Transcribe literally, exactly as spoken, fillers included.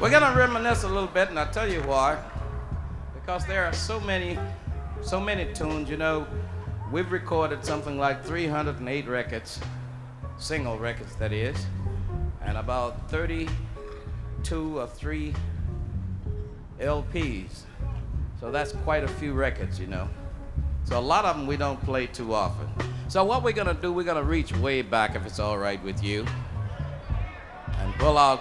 We're gonna reminisce a little bit, and I'll tell you why. Because there are so many, so many tunes. You know, we've recorded something like three hundred eight records, single records that is, and about thirty-two or three L Ps. So that's quite a few records, you know. So a lot of them we don't play too often. So what we're gonna do, we're gonna reach way back, if it's all right with you, and pull out